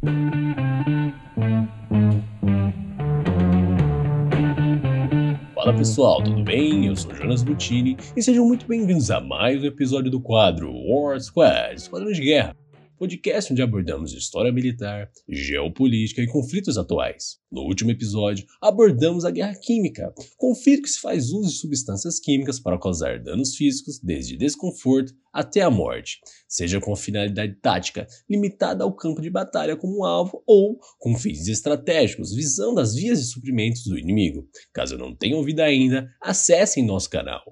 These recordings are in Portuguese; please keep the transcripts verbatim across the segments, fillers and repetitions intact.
Fala pessoal, tudo bem? Eu sou Jonas Butini e sejam muito bem-vindos a mais um episódio do quadro War Squad, Esquadrão de Guerra, podcast onde abordamos história militar, geopolítica e conflitos atuais. No último episódio, abordamos a guerra química, conflito que se faz uso de substâncias químicas para causar danos físicos, desde desconforto até a morte, seja com finalidade tática, limitada ao campo de batalha como alvo, ou com fins estratégicos, visando as vias de suprimentos do inimigo. Caso não tenham ouvido ainda, acessem nosso canal.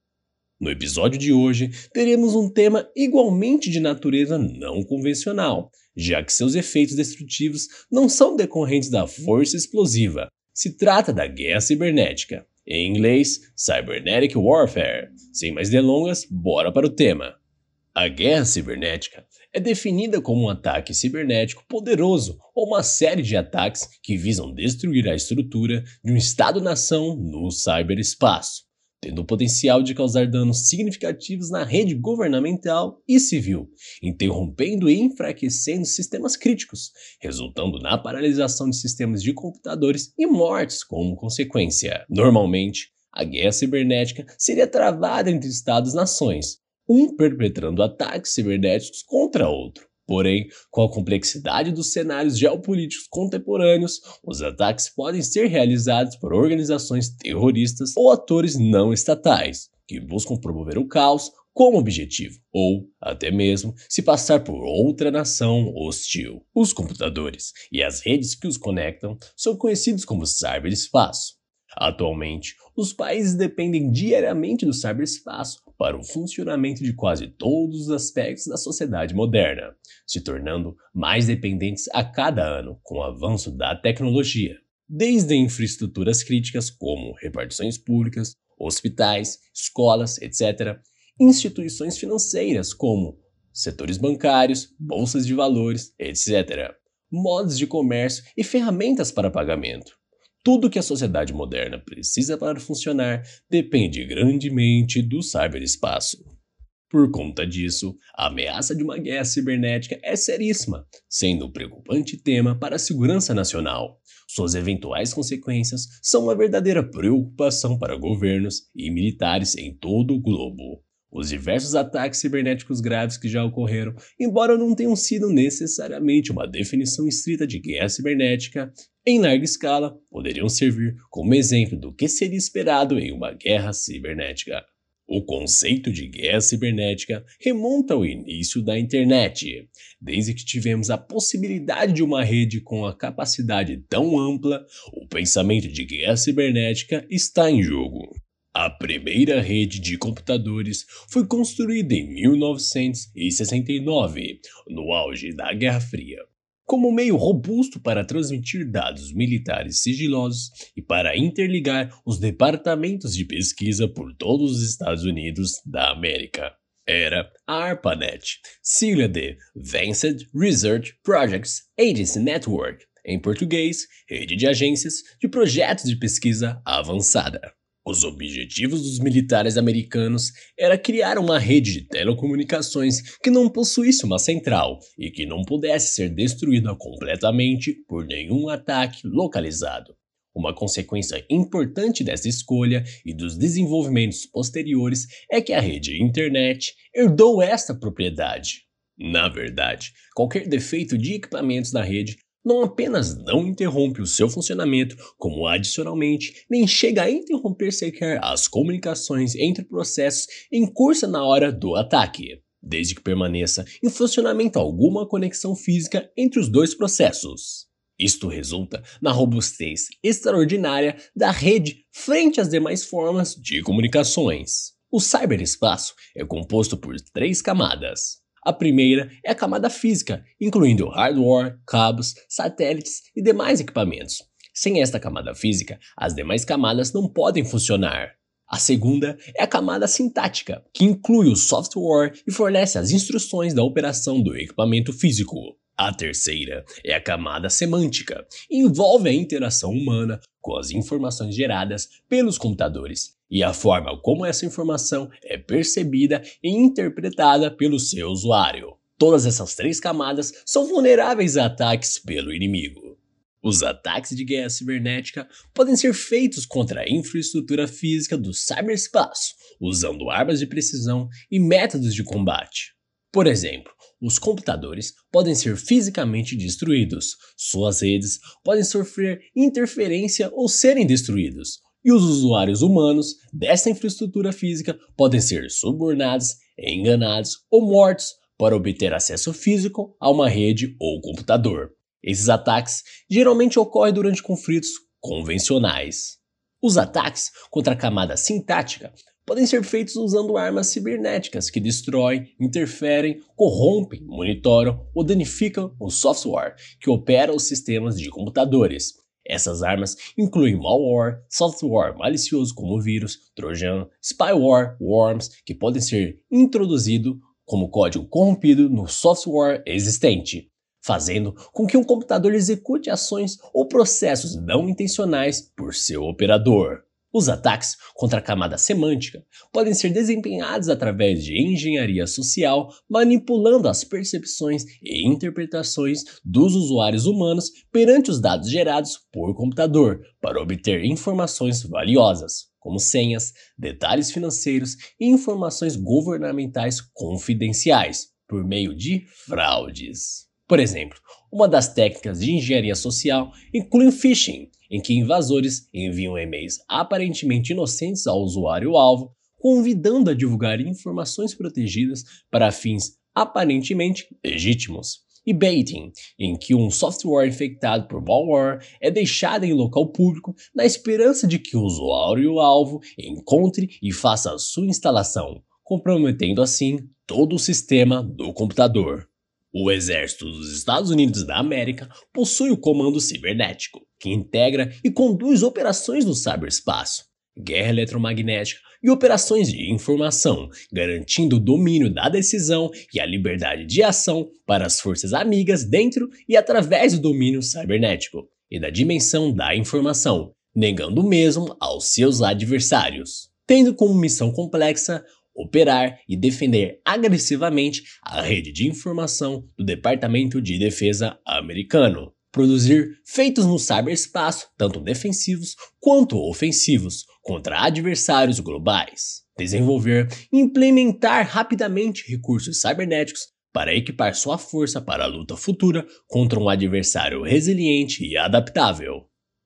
No episódio de hoje, teremos um tema igualmente de natureza não convencional, já que seus efeitos destrutivos não são decorrentes da força explosiva. Se trata da guerra cibernética, em inglês, Cybernetic Warfare. Sem mais delongas, bora para o tema. A guerra cibernética é definida como um ataque cibernético poderoso ou uma série de ataques que visam destruir a estrutura de um Estado-nação no ciberespaço, tendo o potencial de causar danos significativos na rede governamental e civil, interrompendo e enfraquecendo sistemas críticos, resultando na paralisação de sistemas de computadores e mortes como consequência. Normalmente, a guerra cibernética seria travada entre Estados-nações, um perpetrando ataques cibernéticos contra outro. Porém, com a complexidade dos cenários geopolíticos contemporâneos, os ataques podem ser realizados por organizações terroristas ou atores não estatais, que buscam promover o caos como objetivo, ou, até mesmo, se passar por outra nação hostil. Os computadores e as redes que os conectam são conhecidos como ciberespaço. Atualmente, os países dependem diariamente do ciberespaço para o funcionamento de quase todos os aspectos da sociedade moderna, se tornando mais dependentes a cada ano com o avanço da tecnologia. Desde infraestruturas críticas como repartições públicas, hospitais, escolas, etcétera, instituições financeiras como setores bancários, bolsas de valores, etcétera, modos de comércio e ferramentas para pagamento. Tudo que a sociedade moderna precisa para funcionar depende grandemente do ciberespaço. Por conta disso, a ameaça de uma guerra cibernética é seríssima, sendo um preocupante tema para a segurança nacional. Suas eventuais consequências são uma verdadeira preocupação para governos e militares em todo o globo. Os diversos ataques cibernéticos graves que já ocorreram, embora não tenham sido necessariamente uma definição estrita de guerra cibernética, em larga escala, poderiam servir como exemplo do que seria esperado em uma guerra cibernética. O conceito de guerra cibernética remonta ao início da internet. Desde que tivemos a possibilidade de uma rede com a capacidade tão ampla, o pensamento de guerra cibernética está em jogo. A primeira rede de computadores foi construída em mil novecentos e sessenta e nove, no auge da Guerra Fria, como meio robusto para transmitir dados militares sigilosos e para interligar os departamentos de pesquisa por todos os Estados Unidos da América. Era a ARPANET, sigla de Advanced Research Projects Agency Network, em português, Rede de Agências de Projetos de Pesquisa Avançada. Os objetivos dos militares americanos era criar uma rede de telecomunicações que não possuísse uma central e que não pudesse ser destruída completamente por nenhum ataque localizado. Uma consequência importante dessa escolha e dos desenvolvimentos posteriores é que a rede internet herdou esta propriedade. Na verdade, qualquer defeito de equipamentos na rede não apenas não interrompe o seu funcionamento, como adicionalmente nem chega a interromper sequer as comunicações entre processos em curso na hora do ataque, desde que permaneça em funcionamento alguma conexão física entre os dois processos. Isto resulta na robustez extraordinária da rede frente às demais formas de comunicações. O ciberespaço é composto por três camadas. A primeira é a camada física, incluindo hardware, cabos, satélites e demais equipamentos. Sem esta camada física, as demais camadas não podem funcionar. A segunda é a camada sintática, que inclui o software e fornece as instruções da operação do equipamento físico. A terceira é a camada semântica, e envolve a interação humana com as informações geradas pelos computadores e a forma como essa informação é percebida e interpretada pelo seu usuário. Todas essas três camadas são vulneráveis a ataques pelo inimigo. Os ataques de guerra cibernética podem ser feitos contra a infraestrutura física do ciberespaço, usando armas de precisão e métodos de combate. Por exemplo, os computadores podem ser fisicamente destruídos, suas redes podem sofrer interferência ou serem destruídos, e os usuários humanos dessa infraestrutura física podem ser subornados, enganados ou mortos para obter acesso físico a uma rede ou computador. Esses ataques geralmente ocorrem durante conflitos convencionais. Os ataques contra a camada sintática podem ser feitos usando armas cibernéticas que destroem, interferem, corrompem, monitoram ou danificam o software que opera os sistemas de computadores. Essas armas incluem malware, software malicioso como vírus, trojan, spyware, worms, que podem ser introduzidos como código corrompido no software existente, fazendo com que um computador execute ações ou processos não intencionais por seu operador. Os ataques contra a camada semântica podem ser desempenhados através de engenharia social, manipulando as percepções e interpretações dos usuários humanos perante os dados gerados por computador para obter informações valiosas, como senhas, detalhes financeiros e informações governamentais confidenciais, por meio de fraudes. Por exemplo, uma das técnicas de engenharia social inclui o phishing, em que invasores enviam e-mails aparentemente inocentes ao usuário-alvo, convidando a divulgar informações protegidas para fins aparentemente legítimos. E baiting, em que um software infectado por malware é deixado em local público na esperança de que o usuário-alvo encontre e faça a sua instalação, comprometendo assim todo o sistema do computador. O Exército dos Estados Unidos da América possui o Comando Cibernético, que integra e conduz operações no ciberespaço, guerra eletromagnética e operações de informação, garantindo o domínio da decisão e a liberdade de ação para as forças amigas dentro e através do domínio cibernético e da dimensão da informação, negando o mesmo aos seus adversários, tendo como missão complexa operar e defender agressivamente a rede de informação do Departamento de Defesa americano, produzir feitos no ciberespaço, tanto defensivos quanto ofensivos, contra adversários globais, desenvolver e implementar rapidamente recursos cibernéticos para equipar sua força para a luta futura contra um adversário resiliente e adaptável.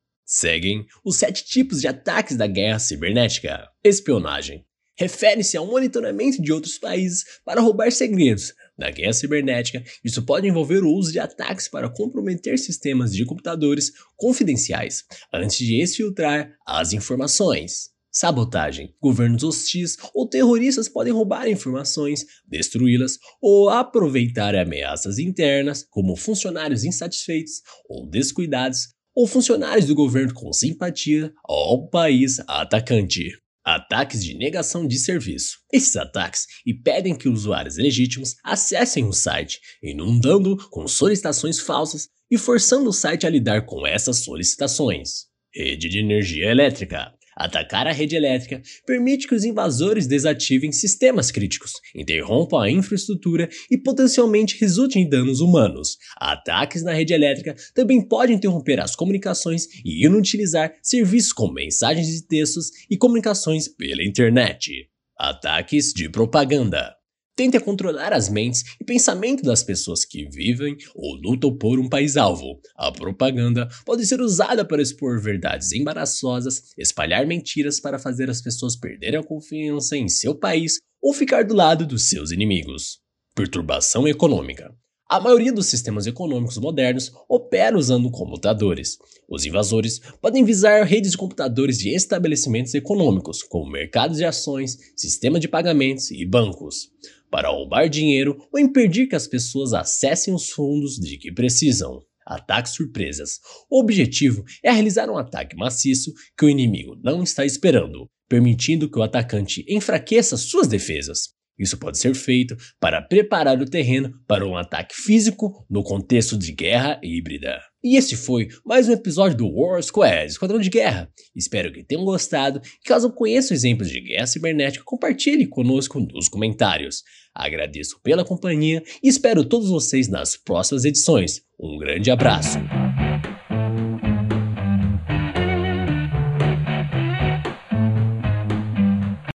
Seguem os sete tipos de ataques da guerra cibernética. Espionagem. Refere-se ao monitoramento de outros países para roubar segredos. Na guerra cibernética, isso pode envolver o uso de ataques para comprometer sistemas de computadores confidenciais, antes de exfiltrar as informações. Sabotagem. Governos hostis ou terroristas podem roubar informações, destruí-las ou aproveitar ameaças internas, como funcionários insatisfeitos ou descuidados, ou funcionários do governo com simpatia ao país atacante. Ataques de negação de serviço. Esses ataques impedem que usuários legítimos acessem o site, inundando com solicitações falsas e forçando o site a lidar com essas solicitações. Rede de energia elétrica. Atacar a rede elétrica permite que os invasores desativem sistemas críticos, interrompam a infraestrutura e potencialmente resultem em danos humanos. Ataques na rede elétrica também podem interromper as comunicações e inutilizar serviços como mensagens de textos e comunicações pela internet. Ataques de propaganda. Tenta controlar as mentes e pensamento das pessoas que vivem ou lutam por um país-alvo. A propaganda pode ser usada para expor verdades embaraçosas, espalhar mentiras para fazer as pessoas perderem a confiança em seu país ou ficar do lado dos seus inimigos. Perturbação econômica. A maioria dos sistemas econômicos modernos opera usando computadores. Os invasores podem visar redes de computadores de estabelecimentos econômicos, como mercados de ações, sistemas de pagamentos e bancos, para roubar dinheiro ou impedir que as pessoas acessem os fundos de que precisam. Ataques surpresas. O objetivo é realizar um ataque maciço que o inimigo não está esperando, permitindo que o atacante enfraqueça suas defesas. Isso pode ser feito para preparar o terreno para um ataque físico no contexto de guerra híbrida. E esse foi mais um episódio do War Squad, Esquadrão de Guerra. Espero que tenham gostado e caso conheçam exemplos de guerra cibernética, compartilhe conosco nos comentários. Agradeço pela companhia e espero todos vocês nas próximas edições. Um grande abraço.